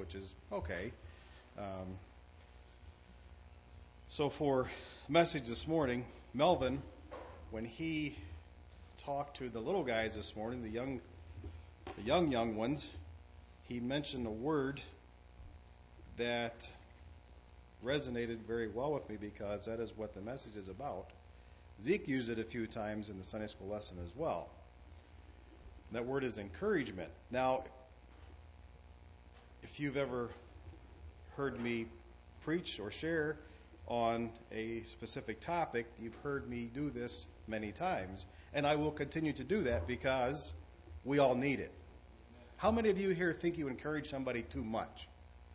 which is okay. So for message this morning, Melvin, when he talked to the little guys this morning, the young ones, he mentioned a word that resonated very well with me because that is what the message is about. Zeke used it a few times in the Sunday school lesson as well. That word is encouragement. Now, if you've ever heard me preach or share on a specific topic, you've heard me do this many times. And I will continue to do that because we all need it. How many of you here think you encourage somebody too much?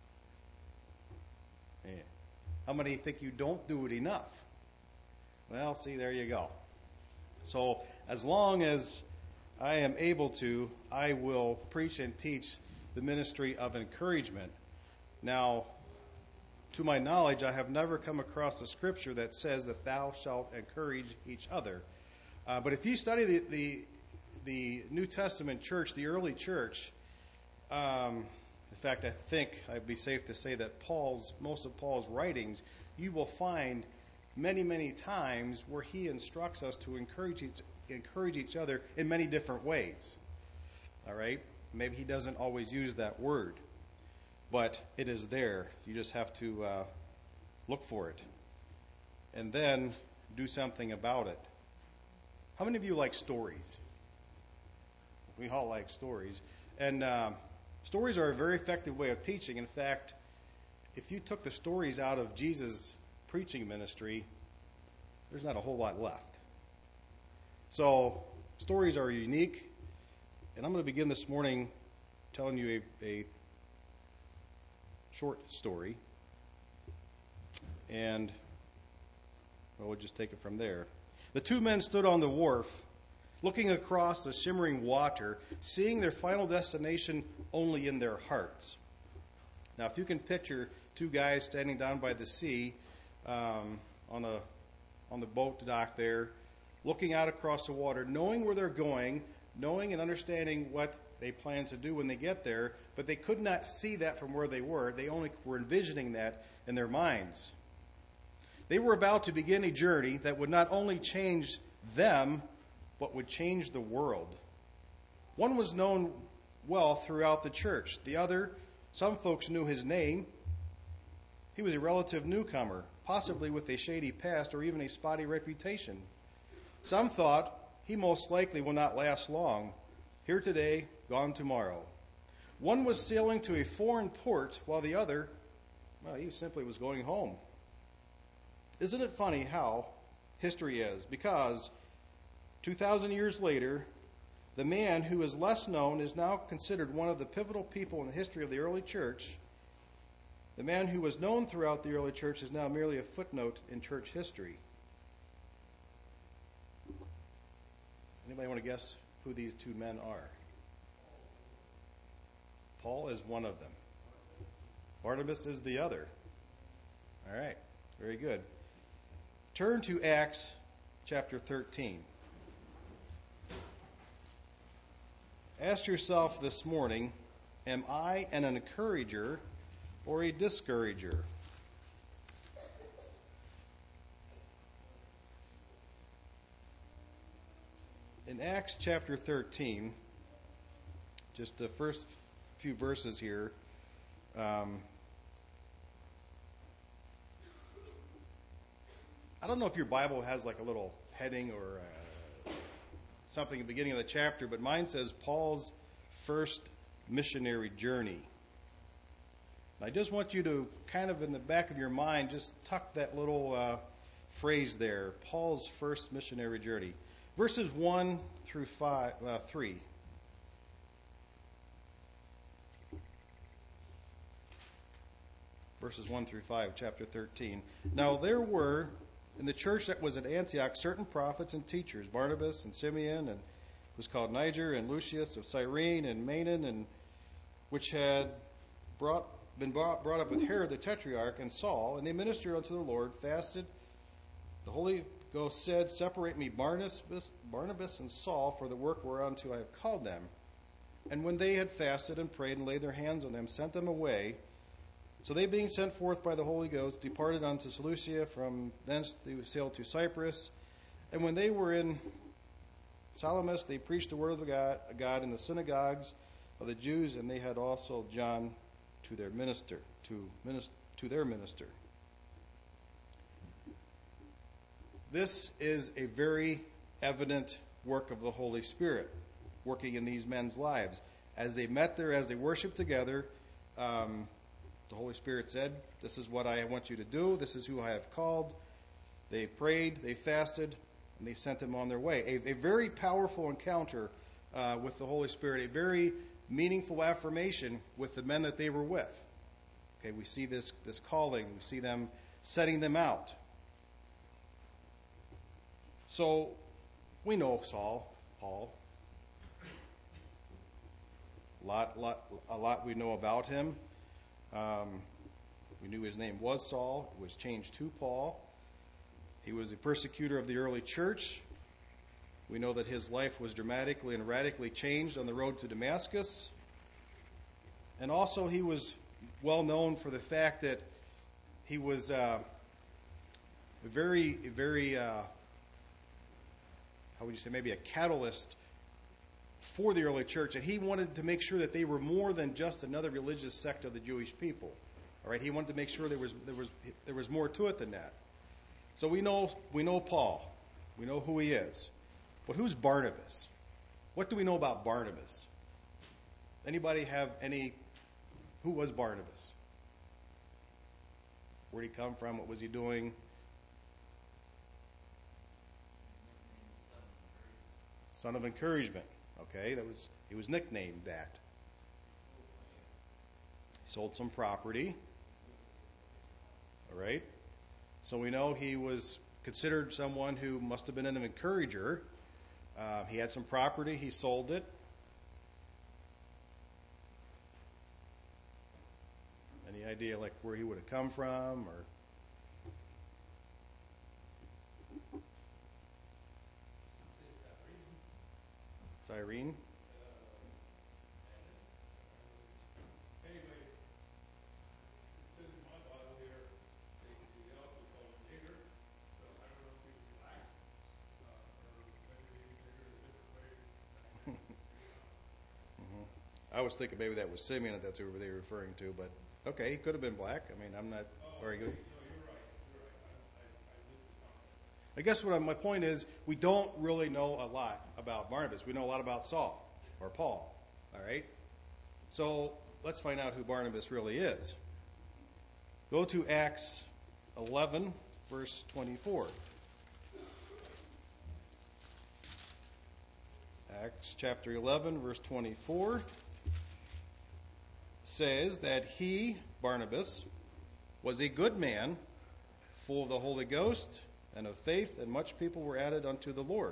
Yeah. How many think you don't do it enough? Well, see, there you go. So as long as I am able to, I will preach and teach the ministry of encouragement. Now, to my knowledge, I have never come across a scripture that says that thou shalt encourage each other. But if you study the New Testament church, the early church, in fact, I think I'd be safe to say that most of Paul's writings, you will find many times where he instructs us to encourage each other in many different ways. All right? Maybe he doesn't always use that word, but it is there. You just have to look for it and then do something about it. How many of you like stories? We all like stories. And stories are a very effective way of teaching. In fact, if you took the stories out of Jesus' preaching ministry, there's not a whole lot left. So stories are unique. And I'm going to begin this morning telling you a short story. And we'll just take it from there. The two men stood on the wharf, looking across the shimmering water, seeing their final destination only in their hearts. Now, if you can picture two guys standing down by the sea on the boat dock there, looking out across the water, knowing where they're going, knowing and understanding what they plan to do when they get there, but they could not see that from where they were. They only were envisioning that in their minds. They were about to begin a journey that would not only change them, but would change the world. One was known well throughout the church. The other, some folks knew his name. He was a relative newcomer, possibly with a shady past or even a spotty reputation. Some thought he most likely will not last long. Here today, gone tomorrow. One was sailing to a foreign port, while the other, well, he simply was going home. Isn't it funny how history is? Because 2,000 years later, the man who is less known is now considered one of the pivotal people in the history of the early church. The man who was known throughout the early church is now merely a footnote in church history. Anybody want to guess who these two men are? Paul is one of them. Barnabas is the other. All right, very good. Turn to Acts chapter 13. Ask yourself this morning, am I an encourager or a discourager? In Acts chapter 13, just the first few verses here, I don't know if your Bible has like a little heading or something at the beginning of the chapter, but mine says Paul's first missionary journey. I just want you to kind of in the back of your mind just tuck that little phrase there, Paul's first missionary journey. Verses 1 through 3. Verses 1 through 5, chapter 13. Now there were in the church that was at Antioch certain prophets and teachers, Barnabas and Simeon, and was called Niger, and Lucius of Cyrene, and Manaen, and which had been brought up with Herod the Tetrarch, and Saul, and they ministered unto the Lord, fasted. The Holy Ghost said, Separate me Barnabas and Saul for the work whereunto I have called them. And when they had fasted and prayed and laid their hands on them, sent them away. So they, being sent forth by the Holy Ghost, departed unto Seleucia. From thence they sailed to Cyprus. And when they were in Salamis, they preached the word of God in the synagogues of the Jews, and they had also John to their minister. This is a very evident work of the Holy Spirit working in these men's lives. As they met there, as they worshiped together, the Holy Spirit said, "This is what I want you to do. This is who I have called." They prayed, they fasted, and they sent them on their way. A very powerful encounter with the Holy Spirit, a very meaningful affirmation with the men that they were with. Okay, we see this calling. We see them setting them out. So we know Paul. A lot we know about him. We knew his name was Saul. It was changed to Paul. He was a persecutor of the early church. We know that his life was dramatically and radically changed on the road to Damascus. And also he was well known for the fact that he was a very, how would you say, maybe a catalyst for the early church, and he wanted to make sure that they were more than just another religious sect of the Jewish people. All right, he wanted to make sure there was more to it than that. So we know Paul, we know who he is, but who's Barnabas? What do we know about Barnabas? Anybody have any? Who was Barnabas? Where did he come from? What was he doing? Son of encouragement. Okay, he was nicknamed that. He sold some property. All right. So we know he was considered someone who must have been an encourager. He had some property. He sold it. Any idea like where he would have come from or? Cyrene? Anyways, it says in my Bible here, they also call him nigger, so I don't know if he was black, or whether he was nigger in a different way back then. I was thinking maybe that was Simeon that that's who they were referring to, but okay, he could have been black. I mean, I'm not very good. No, you're right. I missed the comment. I guess my point is we don't really know a lot about Barnabas. We know a lot about Saul or Paul. All right? So let's find out who Barnabas really is. Go to Acts 11, verse 24. Acts chapter 11, verse 24 says that he, Barnabas, was a good man, full of the Holy Ghost and of faith, and much people were added unto the Lord.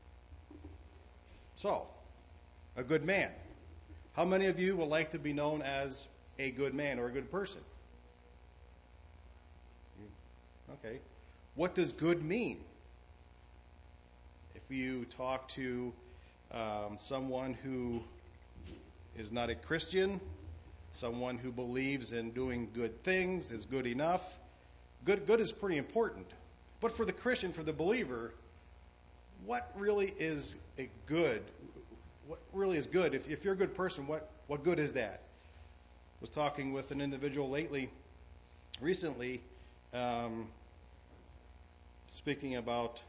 So, a good man. How many of you would like to be known as a good man or a good person? Okay. What does good mean? If you talk to someone who is not a Christian, someone who believes in doing good things is good enough. Good is pretty important. But for the Christian, for the believer, what really is a good? What really is good? If you're a good person, what good is that? I was talking with an individual recently, speaking about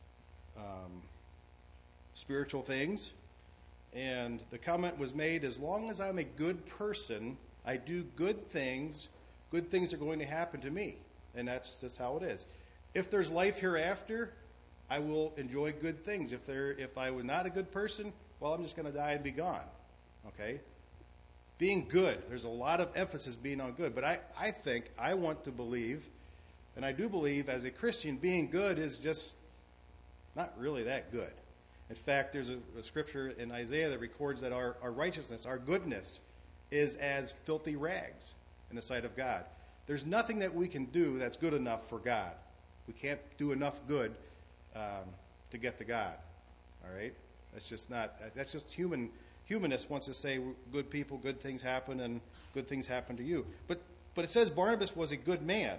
spiritual things, and the comment was made, as long as I'm a good person, I do good things are going to happen to me. And that's just how it is. If there's life hereafter, I will enjoy good things. If I was not a good person, well, I'm just going to die and be gone. Okay? Being good. There's a lot of emphasis being on good. But I want to believe, and I do believe as a Christian, being good is just not really that good. In fact, there's a scripture in Isaiah that records that our righteousness, our goodness, is as filthy rags in the sight of God. There's nothing that we can do that's good enough for God. We can't do enough good to get to God. All right? That's just human humanist wants to say good people, good things happen, and good things happen to you. But it says Barnabas was a good man.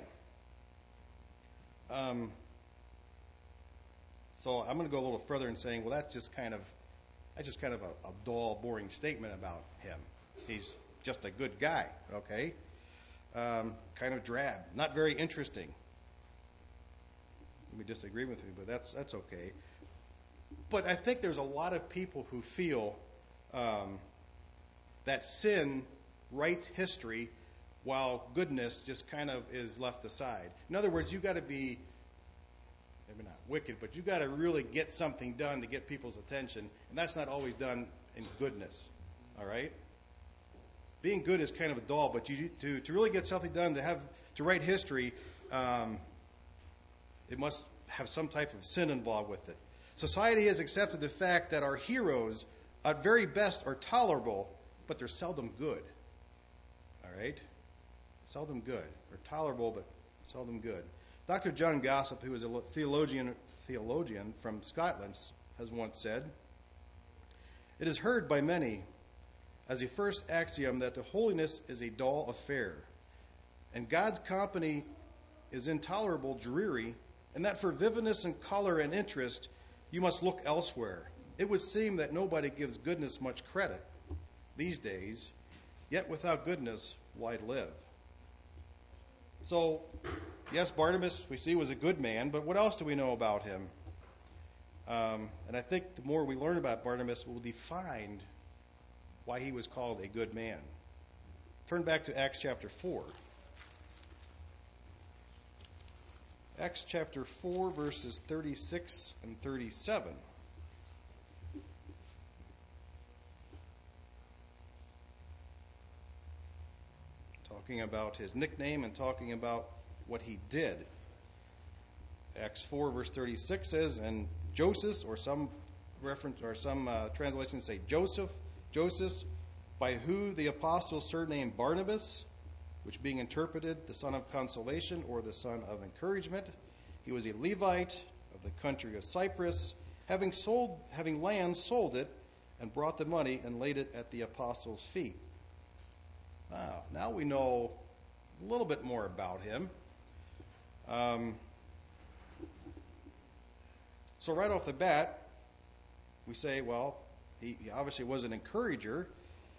So I'm going to go a little further in saying, well, that's just kind of a dull, boring statement about him. He's just a good guy, okay? Kind of drab, not very interesting. You may disagree with me, but that's okay. But I think there's a lot of people who feel that sin writes history while goodness just kind of is left aside. In other words, you got to be, maybe not wicked, but you got to really get something done to get people's attention, and that's not always done in goodness. All right? Being good is kind of a dull, but to really get something done, to write history, it must have some type of sin involved with it. Society has accepted the fact that our heroes, at very best, are tolerable, but they're seldom good. All right? Seldom good. They're tolerable, but seldom good. Dr. John Gossip, who is a theologian from Scotland, has once said, "It is heard by many as a first axiom that the holiness is a dull affair, and God's company is intolerable, dreary, and that for vividness and color and interest you must look elsewhere. It would seem that nobody gives goodness much credit these days, yet without goodness, why live?" So, yes, Barnabas, we see, was a good man, but what else do we know about him? And I think the more we learn about Barnabas, we'll define why he was called a good man. Turn back to Acts chapter 4. Acts chapter 4, verses 36 and 37. Talking about his nickname and talking about what he did. Acts 4, verse 36 says, "And Joseph," or some translations say Joseph, by who the apostles surnamed Barnabas, which being interpreted the son of consolation or the son of encouragement. He was a Levite of the country of Cyprus, having land, sold it, and brought the money and laid it at the apostles' feet. Wow, now we know a little bit more about him. So right off the bat, we say, well, he obviously was an encourager.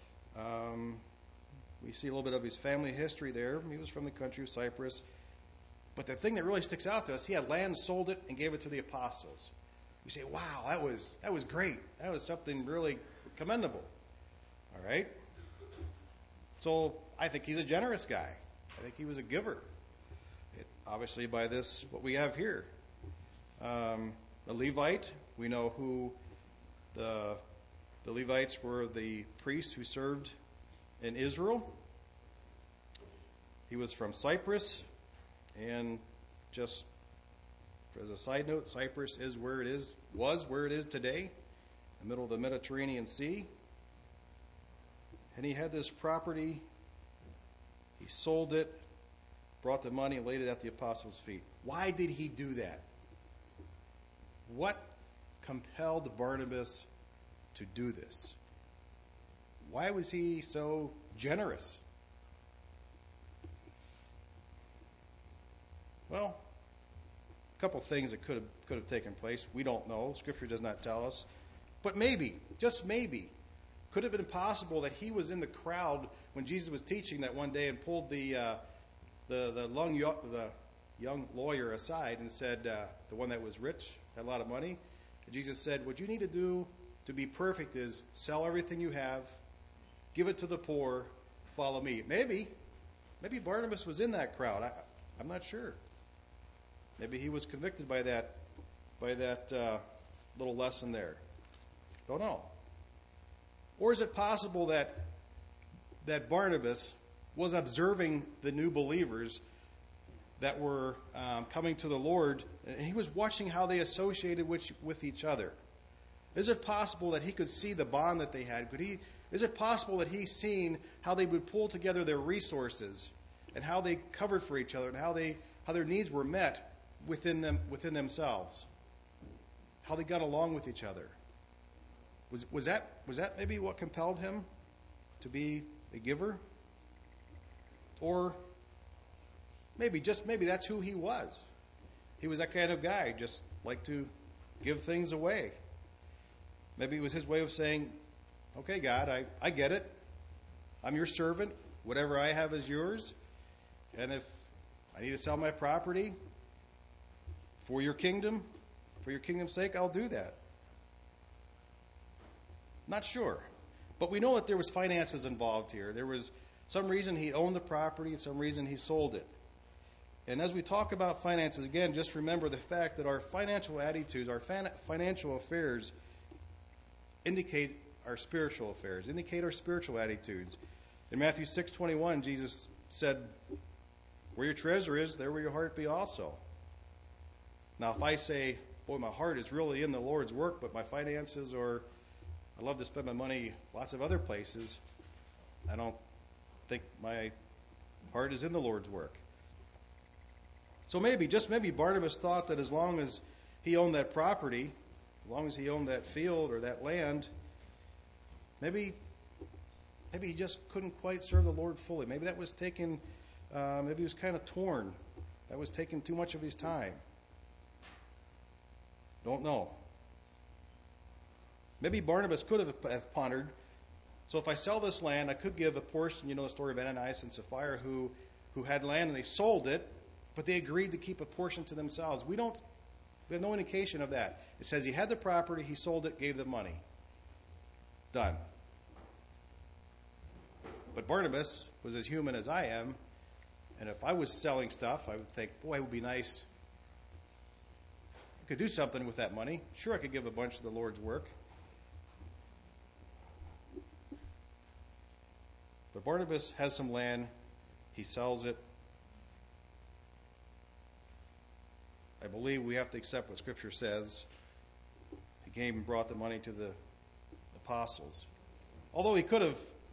We see a little bit of his family history there. He was from the country of Cyprus. But the thing that really sticks out to us, he had land, sold it, and gave it to the apostles. We say, wow, that was great. That was something really commendable. All right? So I think he's a generous guy. I think he was a giver. Obviously by this, what we have here. A Levite, we know who the Levites were, the priests who served in Israel. He was from Cyprus, and just as a side note, Cyprus was where it is today, in the middle of the Mediterranean Sea. And he had this property. He sold it, brought the money, and laid it at the apostles' feet. Why did he do that? What compelled Barnabas to do this? Why was he so generous? Well, a couple things that could have taken place. We don't know. Scripture does not tell us. But maybe, just maybe, could have been possible that he was in the crowd when Jesus was teaching that one day and pulled the young lawyer aside and said, the one that was rich, had a lot of money. And Jesus said, what you need to do to be perfect is sell everything you have, give it to the poor, follow me. Maybe Barnabas was in that crowd. I'm not sure. Maybe he was convicted by that little lesson there. Don't know. Or is it possible that Barnabas was observing the new believers that were coming to the Lord, and he was watching how they associated with each other? Is it possible that he could see the bond that they had? Is it possible that he's seen how they would pull together their resources and how they covered for each other and how their needs were met within themselves? How they got along with each other? Was that maybe what compelled him to be a giver? Or maybe that's who he was. He was that kind of guy, just like to give things away. Maybe it was his way of saying, okay, God, I get it. I'm your servant. Whatever I have is yours. And if I need to sell my property for your kingdom's sake, I'll do that. Not sure. But we know that there was finances involved here. There was some reason he owned the property, some reason he sold it. And as we talk about finances, again, just remember the fact that our financial attitudes, our financial affairs indicate our spiritual affairs, indicate our spiritual attitudes. In Matthew 6:21, Jesus said, where your treasure is, there will your heart be also. Now, if I say, boy, my heart is really in the Lord's work, but my finances, or I love to spend my money lots of other places, I don't think my heart is in the Lord's work. So maybe Barnabas thought that as long as he owned that property, as long as he owned that field or that land, maybe he just couldn't quite serve the Lord fully. Maybe that was taking, maybe he was kind of torn. That was taking too much of his time. Don't know. Maybe Barnabas could have pondered, so if I sell this land, I could give a portion, you know the story of Ananias and Sapphira who had land and they sold it, but they agreed to keep a portion to themselves. We have no indication of that. It says he had the property, he sold it, gave them money. Done. But Barnabas was as human as I am, and if I was selling stuff, I would think, boy, it would be nice. I could do something with that money. Sure, I could give a bunch to the Lord's work. But Barnabas has some land. He sells it. I believe we have to accept what Scripture says. He came and brought the money to the apostles. Although he could have,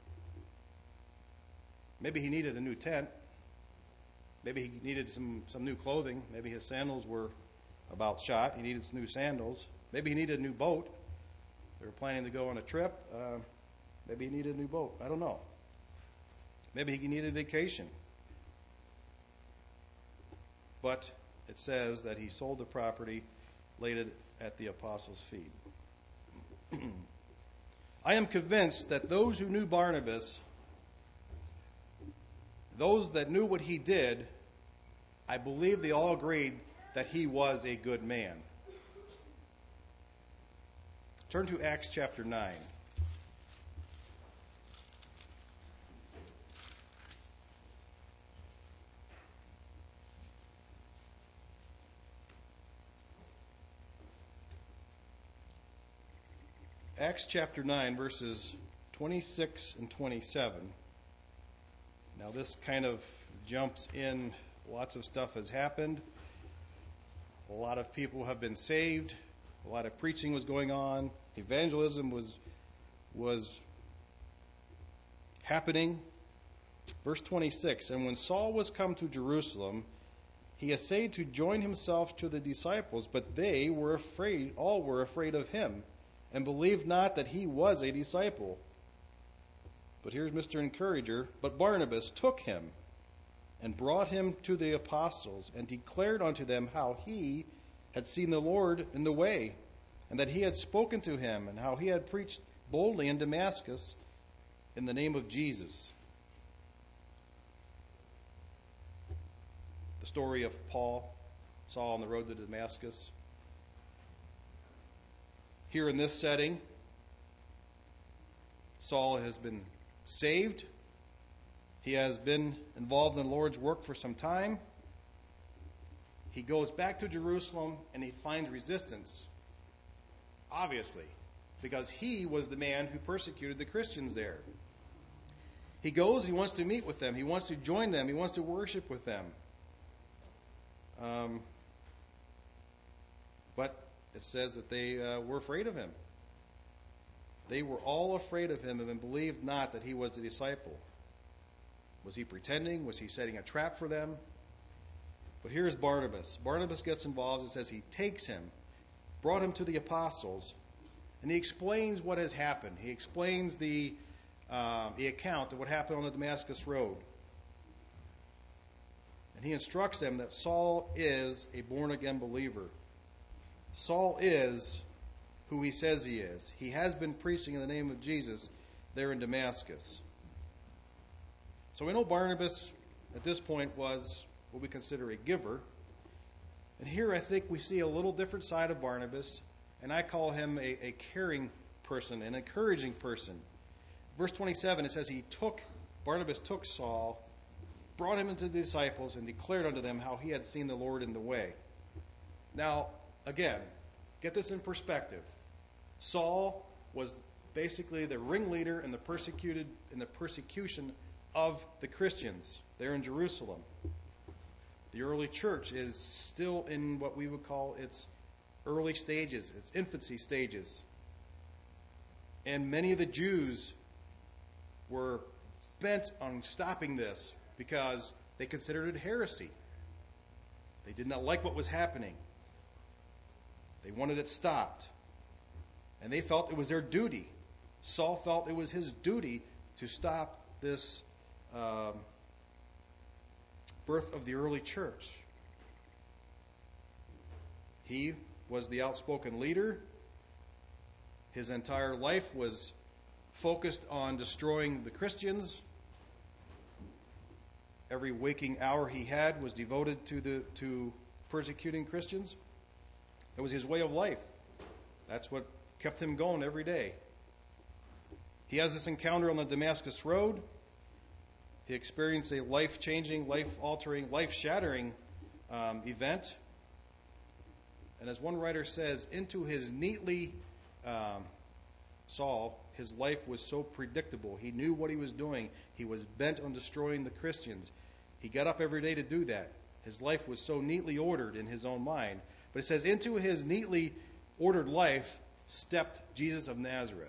maybe he needed a new tent. Maybe he needed some new clothing. Maybe his sandals were about shot. He needed some new sandals. Maybe he needed a new boat. They were planning to go on a trip. Maybe he needed a new boat. I don't know. Maybe he needed a vacation. But it says that he sold the property, laid it at the apostles' feet. I am convinced that those who knew Barnabas, those that knew what he did, I believe they all agreed that he was a good man. Turn to Acts chapter 9. Acts chapter 9, verses 26 and 27. Now this kind of jumps in. Lots of stuff has happened. A lot of people have been saved. A lot of preaching was going on. Evangelism was happening. Verse 26, and when Saul was come to Jerusalem, he essayed to join himself to the disciples, but they were afraid, all were afraid of him, and believed not that he was a disciple. But here's Mr. Encourager. But Barnabas took him and brought him to the apostles and declared unto them how he had seen the Lord in the way, and that he had spoken to him, and how he had preached boldly in Damascus in the name of Jesus. The story of Saul on the road to Damascus. Here in this setting, Saul has been saved. He has been involved in the Lord's work for some time. He goes back to Jerusalem and he finds resistance, obviously, because he was the man who persecuted the Christians there. He goes, he wants to meet with them, he wants to join them, he wants to worship with them. But it says that they were afraid of him. They were all afraid of him and believed not that he was a disciple. Was he pretending? Was he setting a trap for them? But here's Barnabas. Barnabas gets involved. It says he takes him, brought him to the apostles, And he explains what has happened. He explains the account of what happened on the Damascus Road. And he instructs them that Saul is a born-again believer. Saul is who he says he is. He has been preaching in the name of Jesus there in Damascus. So we know Barnabas at this point was what we consider a giver. And here I think we see a little different side of Barnabas, and I call him a caring person, an encouraging person. Verse 27, it says Barnabas took Saul, brought him into the disciples, and declared unto them how he had seen the Lord in the way. Now, again, get this in perspective. Saul was basically the ringleader in the persecution of the Christians there in Jerusalem. The early church is still in what we would call its early stages, its infancy stages. And many of the Jews were bent on stopping this because they considered it heresy. They did not like what was happening. They wanted it stopped. And they felt it was their duty. Saul felt it was his duty to stop this birth of the early church. He was the outspoken leader. His entire life was focused on destroying the Christians. Every waking hour he had was devoted to persecuting Christians. It was his way of life. That's what kept him going every day. He has this encounter on the Damascus Road. He experienced a life-changing, life-altering, life-shattering event. And as one writer says, into his Saul, his life was so predictable. He knew what he was doing. He was bent on destroying the Christians. He got up every day to do that. His life was so neatly ordered in his own mind. But it says, into his neatly ordered life stepped Jesus of Nazareth.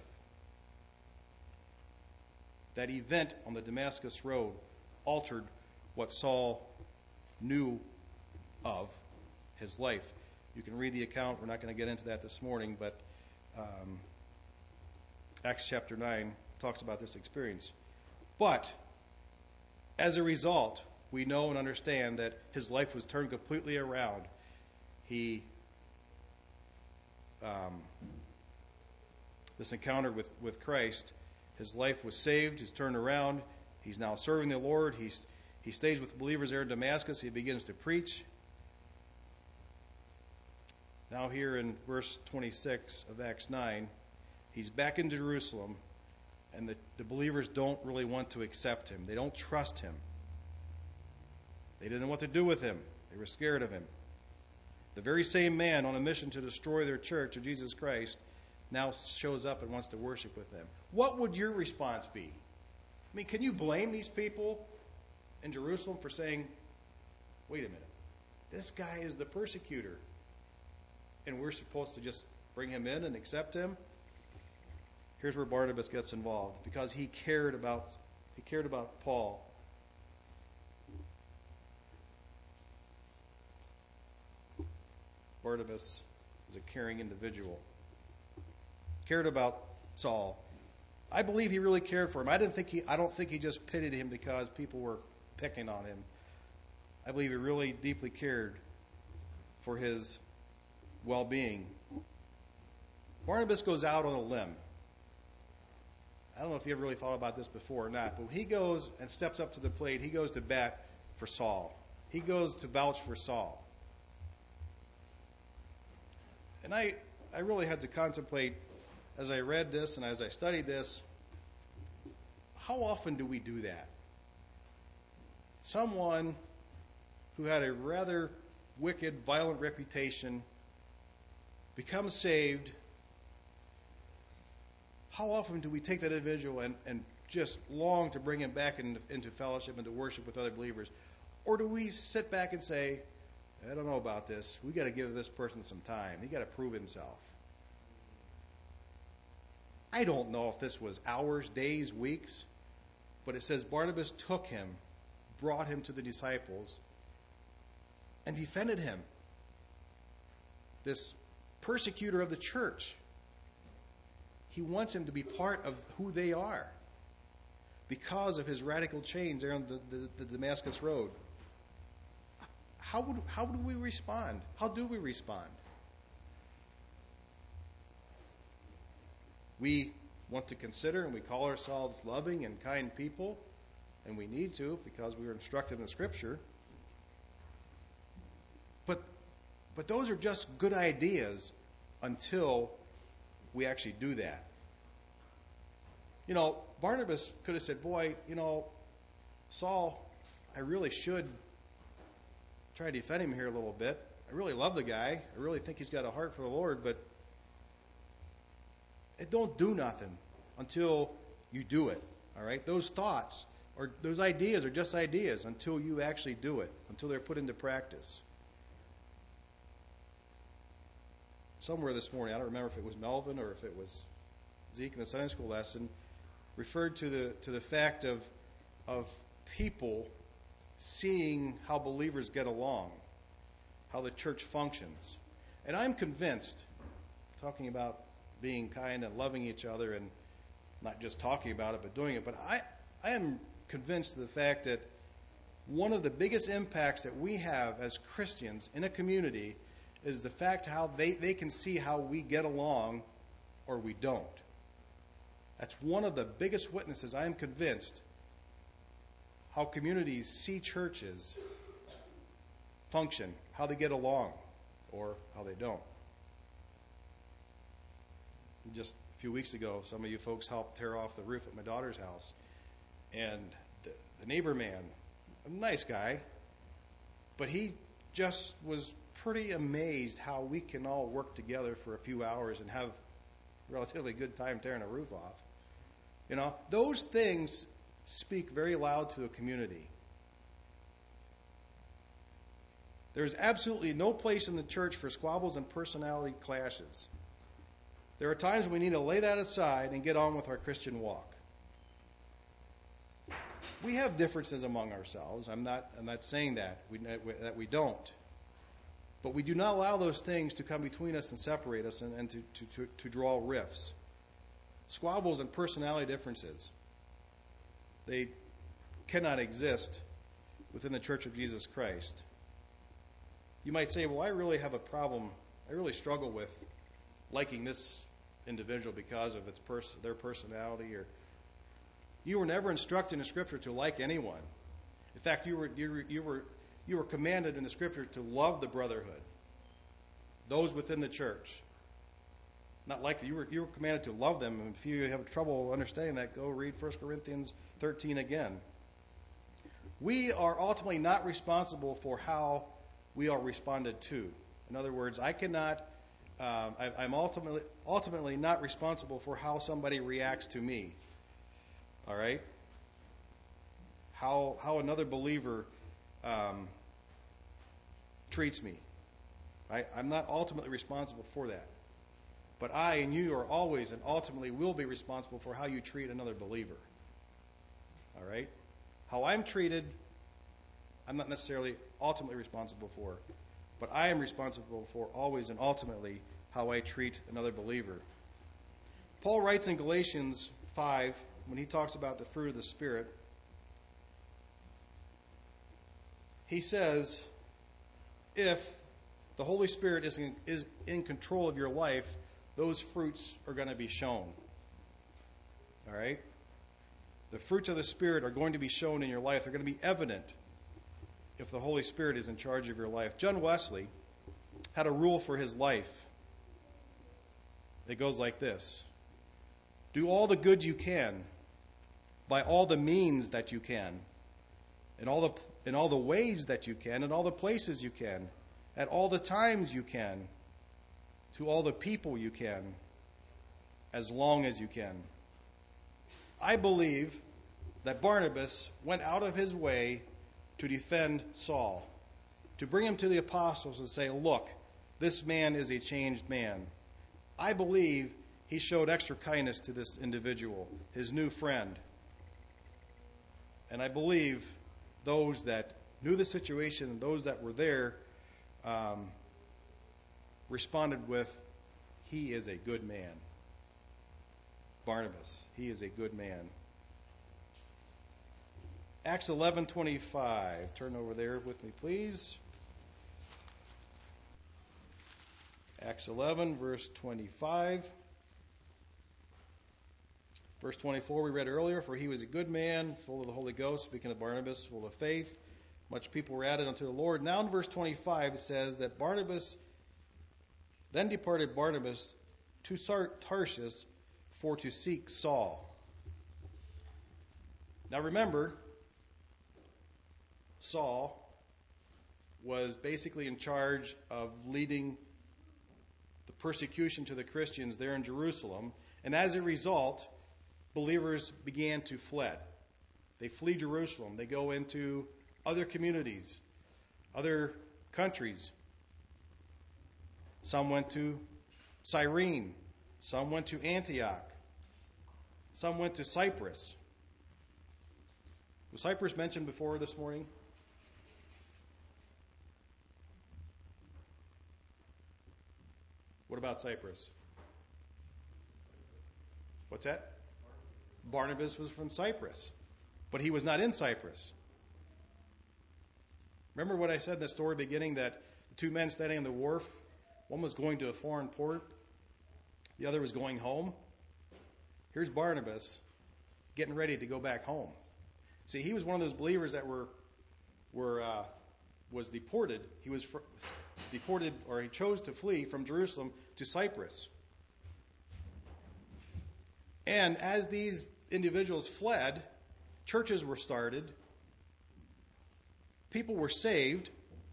That event on the Damascus Road altered what Saul knew of his life. You can read the account. We're not going to get into that this morning, but Acts chapter 9 talks about this experience. But as a result, we know and understand that his life was turned completely around. This encounter with Christ, his life was saved, he's turned around, he's now serving the Lord, he stays with believers there in Damascus, he begins to preach. Now here in verse 26 of Acts 9, he's back in Jerusalem, and the believers don't really want to accept him. They don't trust him. They didn't know what to do with him. They were scared of him. The very same man on a mission to destroy their church of Jesus Christ now shows up and wants to worship with them. What would your response be? I mean, can you blame these people in Jerusalem for saying, wait a minute, this guy is the persecutor, and we're supposed to just bring him in and accept him? Here's where Barnabas gets involved, because he cared about Paul. Barnabas is a caring individual. Cared about Saul. I believe he really cared for him. I don't think he just pitied him because people were picking on him. I believe he really deeply cared for his well-being. Barnabas goes out on a limb. I don't know if you ever really thought about this before or not, but when he goes and steps up to the plate, he goes to bat for Saul. He goes to vouch for Saul. And I really had to contemplate, as I read this and as I studied this, how often do we do that? Someone who had a rather wicked, violent reputation becomes saved. How often do we take that individual and just long to bring him back into fellowship and to worship with other believers? Or do we sit back and say, I don't know about this. We got to give this person some time. He got to prove himself. I don't know if this was hours, days, weeks, but it says Barnabas took him, brought him to the disciples, and defended him. This persecutor of the church. He wants him to be part of who they are because of his radical change there on the Damascus Road. How do we respond? How do we respond? We want to consider and we call ourselves loving and kind people, and we need to because we were instructed in the Scripture. But those are just good ideas until we actually do that. Barnabas could have said, boy, Saul, I really should try to defend him here a little bit. I really love the guy. I really think he's got a heart for the Lord, but it don't do nothing until you do it. All right? Those thoughts or those ideas are just ideas until you actually do it, until they're put into practice. Somewhere this morning, I don't remember if it was Melvin or if it was Zeke in the Sunday school lesson, referred to the fact of people seeing how believers get along, how the church functions. And I'm convinced, talking about being kind and loving each other and not just talking about it but doing it, but I am convinced of the fact that one of the biggest impacts that we have as Christians in a community is the fact how they can see how we get along or we don't. That's one of the biggest witnesses, I am convinced, how communities see churches function, how they get along or how they don't. Just a few weeks ago, some of you folks helped tear off the roof at my daughter's house. And the neighbor man, a nice guy, but he just was pretty amazed how we can all work together for a few hours and have a relatively good time tearing a roof off. Those things speak very loud to a community. There's absolutely no place in the church for squabbles and personality clashes. There are times we need to lay that aside and get on with our Christian walk. We have differences among ourselves. I'm not saying that we don't. But we do not allow those things to come between us and separate us and to draw rifts. Squabbles and personality differences, they cannot exist within the Church of Jesus Christ. You might say, well, I really have a problem. I really struggle with liking this individual because of their personality. Or you were never instructed in Scripture to like anyone. In fact, you were commanded in the Scripture to love the brotherhood, those within the church. Not like that. You were commanded to love them. And if you have trouble understanding that, go read 1 Corinthians 13 again. We are ultimately not responsible for how we are responded to. In other words, I'm ultimately not responsible for how somebody reacts to me. All right? How another believer treats me. I'm not ultimately responsible for that. But I and you are always and ultimately will be responsible for how you treat another believer. All right? How I'm treated, I'm not necessarily ultimately responsible for. But I am responsible for always and ultimately how I treat another believer. Paul writes in Galatians 5, when he talks about the fruit of the Spirit, he says, if the Holy Spirit is in control of your life, those fruits are going to be shown. All right? The fruits of the Spirit are going to be shown in your life. They're going to be evident if the Holy Spirit is in charge of your life. John Wesley had a rule for his life. It goes like this. Do all the good you can by all the means that you can, in all the ways that you can, in all the places you can, at all the times you can, to all the people you can, as long as you can. I believe that Barnabas went out of his way to defend Saul, to bring him to the apostles and say, look, this man is a changed man. I believe he showed extra kindness to this individual, his new friend. And I believe those that knew the situation and those that were there responded with, he is a good man. Barnabas. He is a good man. Acts 11:25. Turn over there with me, please. Acts 11, verse 25. Verse 24 we read earlier, for he was a good man, full of the Holy Ghost, speaking of Barnabas, full of faith. Much people were added unto the Lord. Now in verse 25 it says that then departed Barnabas to Tarshish for to seek Saul. Now remember, Saul was basically in charge of leading the persecution to the Christians there in Jerusalem. And as a result, believers began to fled. They flee Jerusalem. They go into other communities, other countries. Some went to Cyrene. Some went to Antioch. Some went to Cyprus. Was Cyprus mentioned before this morning? What about Cyprus? What's that? Barnabas was from Cyprus, but he was not in Cyprus. Remember what I said in the story beginning, that the two men standing on the wharf, one was going to a foreign port, the other was going home. Here's Barnabas getting ready to go back home. See, he was one of those believers that was deported. He was deported, or he chose to flee from Jerusalem to Cyprus. And as these individuals fled, churches were started, people were saved.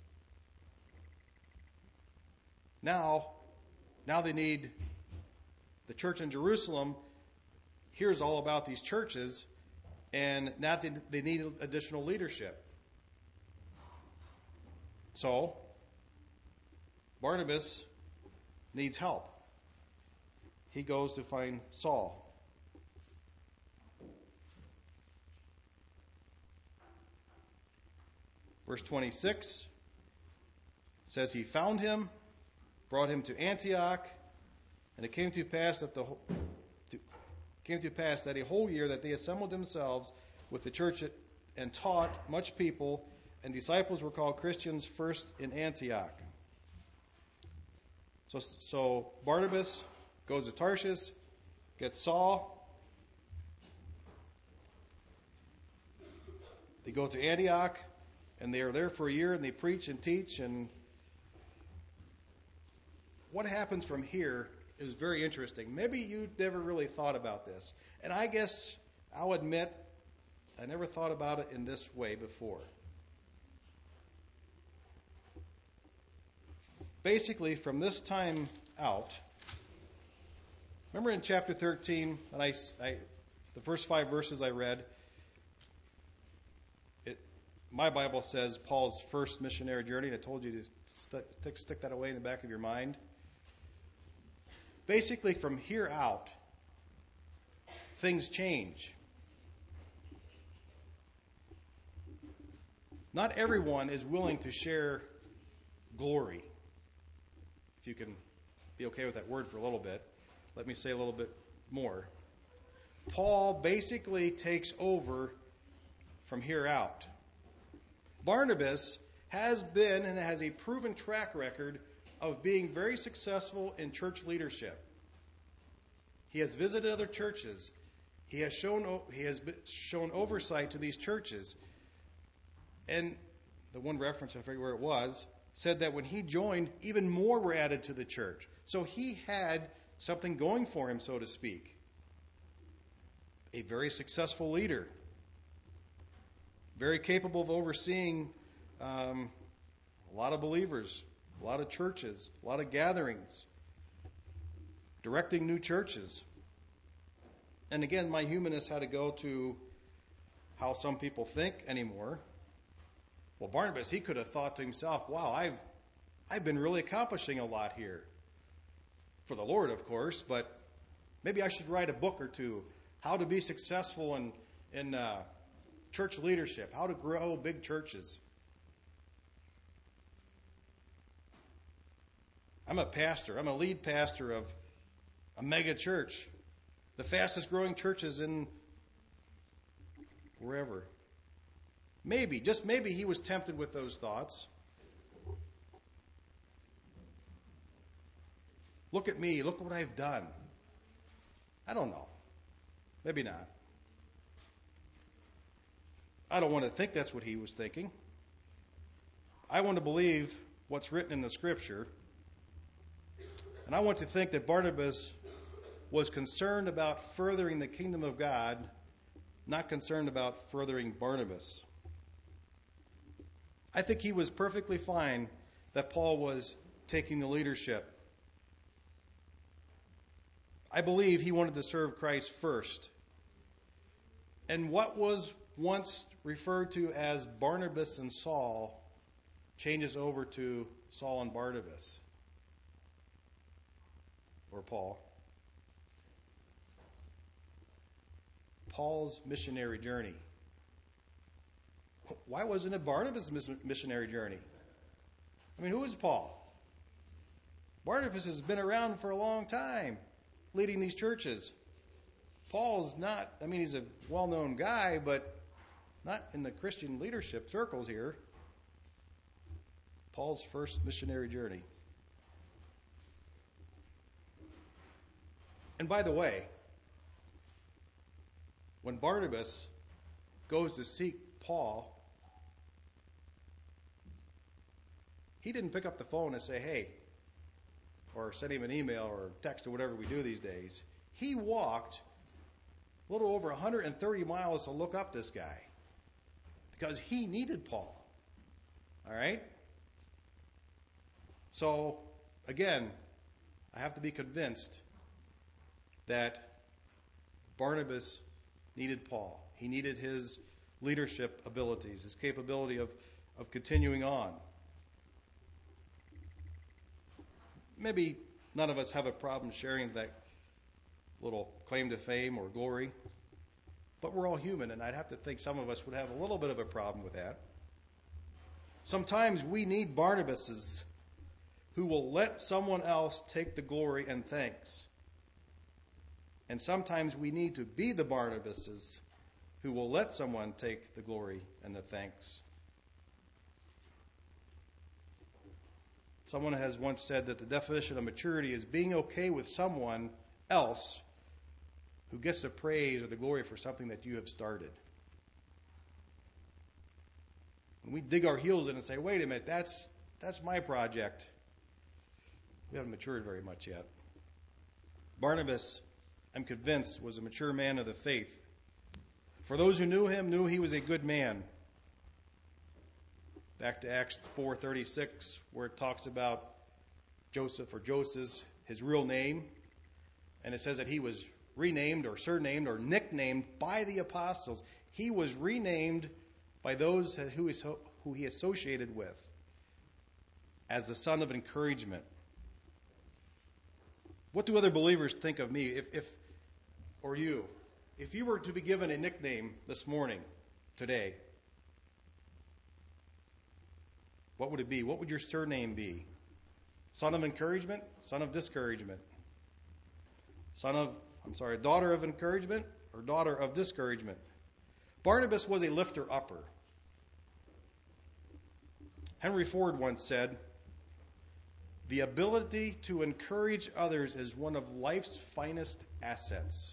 Now they need the church in Jerusalem. Here's all about these churches, and now they need additional leadership. So, Barnabas needs help. He goes to find Saul. Verse 26 says he found him, brought him to Antioch, and it came to pass that a whole year that they assembled themselves with the church and taught much people, and disciples were called Christians first in Antioch. So Barnabas goes to Tarshish, gets Saul. They go to Antioch, and they are there for a year, and they preach and teach. And what happens from here is very interesting. Maybe you never really thought about this. And I guess I'll admit I never thought about it in this way before. Basically, from this time out, remember in chapter 13, and the first 5 verses I read, my Bible says Paul's first missionary journey, and I told you to stick that away in the back of your mind. Basically, from here out, things change. Not everyone is willing to share glory. If you can be okay with that word for a little bit, let me say a little bit more. Paul basically takes over from here out. Barnabas has been and has a proven track record of being very successful in church leadership. He has visited other churches. He has shown oversight to these churches. And the one reference, I forget where it was, said that when he joined, even more were added to the church. So he had something going for him, so to speak. A very successful leader. Very capable of overseeing a lot of believers, a lot of churches, a lot of gatherings, directing new churches. And again, my humanness had to go to how some people think anymore. Well, Barnabas, he could have thought to himself, wow, I've been really accomplishing a lot here. For the Lord, of course, but maybe I should write a book or two. How to be successful in church leadership. How to grow big churches. I'm a pastor. I'm a lead pastor of a mega church. the fastest growing churches in wherever. Maybe, just maybe, he was tempted with those thoughts. Look at me. Look what I've done. I don't know. Maybe not. I don't want to think that's what he was thinking. I want to believe what's written in the Scripture. And I want to think that Barnabas was concerned about furthering the kingdom of God, not concerned about furthering Barnabas. I think he was perfectly fine that Paul was taking the leadership. I believe he wanted to serve Christ first. And what was once referred to as Barnabas and Saul changes over to Saul and Barnabas. Or Paul. Paul's missionary journey. Why wasn't it Barnabas' missionary journey? I mean, who is Paul? Barnabas has been around for a long time, leading these churches. Paul's not, I mean, he's a well-known guy, but not in the Christian leadership circles here. Paul's first missionary journey. And by the way, when Barnabas goes to seek Paul, he didn't pick up the phone and say, hey, or send him an email or text or whatever we do these days. He walked a little over 130 miles to look up this guy because he needed Paul. All right? So, again, I have to be convinced that Barnabas needed Paul. He needed his leadership abilities, his capability of continuing on. Maybe none of us have a problem sharing that little claim to fame or glory, but we're all human, and I'd have to think some of us would have a little bit of a problem with that. Sometimes we need Barnabases who will let someone else take the glory and thanks. And sometimes we need to be the Barnabases who will let someone take the glory and the thanks. Someone has once said that the definition of maturity is being okay with someone else who gets the praise or the glory for something that you have started. When we dig our heels in and say, wait a minute, that's my project, we haven't matured very much yet. Barnabas, I'm convinced, was a mature man of the faith. For those who knew him, knew he was a good man. Back to Acts 4:36, where it talks about Joseph or Joses, his real name. And it says that he was renamed or surnamed or nicknamed by the apostles. He was renamed by those who he associated with as the son of encouragement. What do other believers think of me or you? If you were to be given a nickname this morning, today, what would it be? What would your surname be? Son of encouragement? Son of discouragement? Daughter of encouragement or daughter of discouragement? Barnabas was a lifter-upper. Henry Ford once said, the ability to encourage others is one of life's finest assets.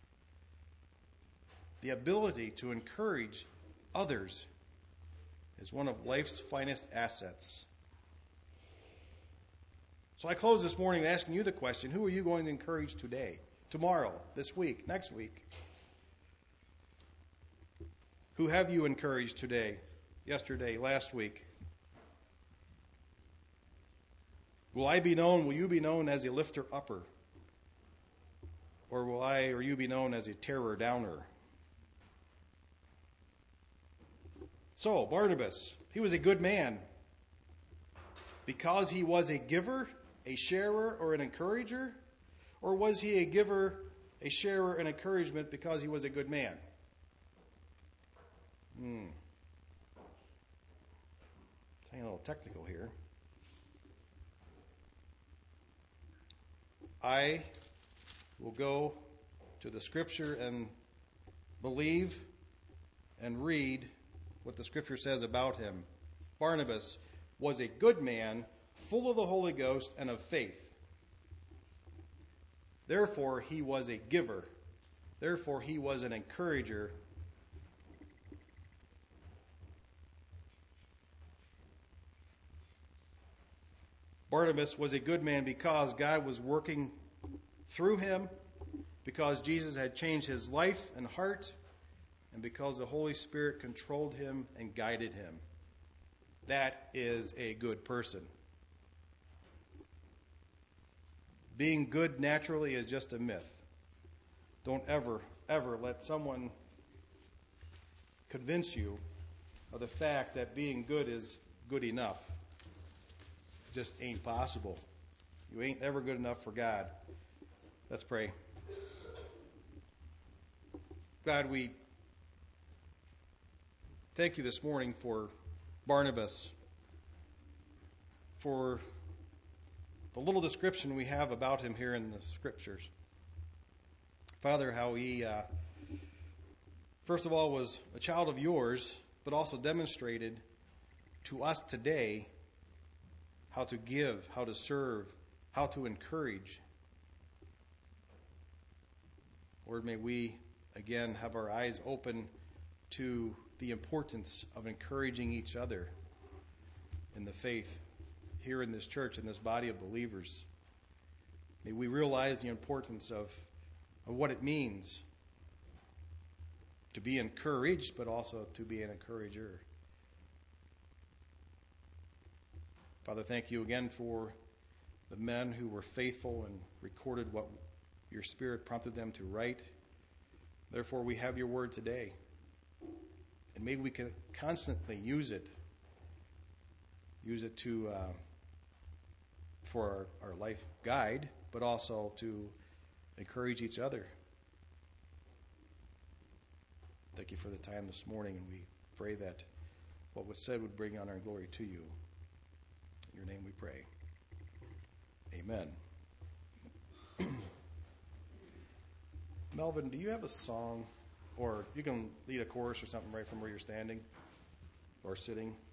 The ability to encourage others is one of life's finest assets. So I close this morning asking you the question, who are you going to encourage today, tomorrow, this week, next week? Who have you encouraged today, yesterday, last week? Will you be known as a lifter-upper? Or will you be known as a terror-downer? So, Barnabas, he was a good man. Because he was a giver, a sharer, or an encourager? Or was he a giver, a sharer, and encouragement because he was a good man? Getting a little technical here. I will go to the Scripture and believe and read what the Scripture says about him. Barnabas was a good man, full of the Holy Ghost and of faith. Therefore, he was a giver. Therefore, he was an encourager. Barnabas was a good man because God was working through him, because Jesus had changed his life and heart, and because the Holy Spirit controlled him and guided him. That is a good person. Being good naturally is just a myth. Don't ever let someone convince you of the fact that being good is good enough. It just ain't possible. You ain't ever good enough for God. Let's pray. God, we thank you this morning for Barnabas, for the little description we have about him here in the Scriptures. Father, how he, first of all, was a child of yours, but also demonstrated to us today how to give, how to serve, how to encourage. Lord, may we again have our eyes open to the importance of encouraging each other in the faith here in this church, in this body of believers. May we realize the importance of what it means to be encouraged, but also to be an encourager. Father, thank you again for the men who were faithful and recorded what your Spirit prompted them to write. Therefore, we have your word today. And may we can constantly use it. Use it to for our life guide, but also to encourage each other. Thank you for the time this morning, and we pray that what was said would bring honor and glory to you. In your name we pray. Amen. Melvin, do you have a song, or you can lead a chorus or something right from where you're standing or sitting?